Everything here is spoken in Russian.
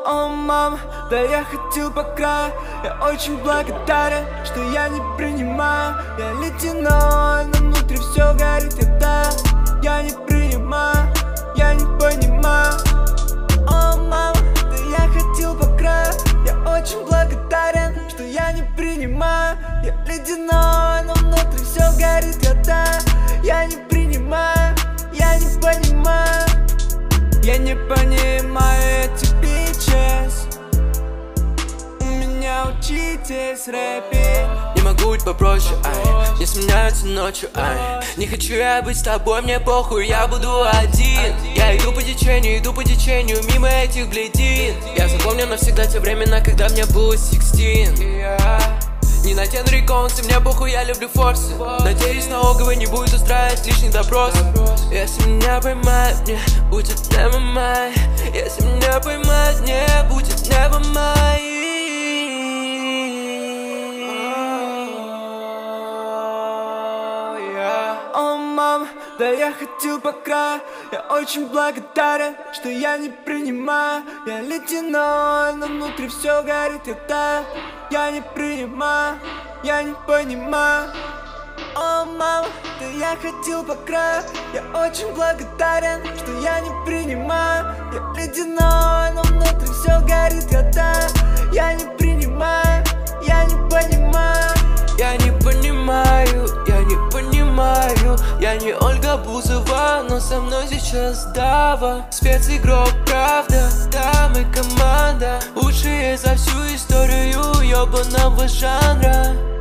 О, мама, да я ходил по краю. Я очень благодарен, что я не принимаю. Я ледяной, но внутри все горит, я не принимаю, я не понимаю. О, мама, да я ходил по краю. Я очень благодарен, что я не принимаю. Я ледяной, но внутри все горит, я не принимаю, я не понимаю. Я не понимаю этих бичес. У меня учитель с рэпе. Не могу быть попроще, ай. Не сменяются ночью, ай. Не хочу я быть с тобой, мне похуй, я буду один. Я иду по течению, мимо этих бледин. Я запомню навсегда те времена, когда мне было 16. Не на тенре концы, мне похуй, я люблю форсы. Надеюсь, на налоговый не будет устраивать лишний допрос. Если меня поймают, мне будет never mind. Если меня поймают, мне будет never mind. О, мама, да я ходил по краю. Я очень благодарен, что я не принимаю. Я ледяной, но внутри все горит, я не принимаю, я не понимаю. О, мама, да я ходил по краю. Я очень благодарен, что я не принимаю. Я ледяной, но внутри все горит, я не принимаю, я не понимаю. Я не понимаю, я не понимаю. Я не Ольга Бузова, но со мной сейчас Дава. Специгрок, правда, да, мы команда. Лучшие за всю историю ёбаного жанра.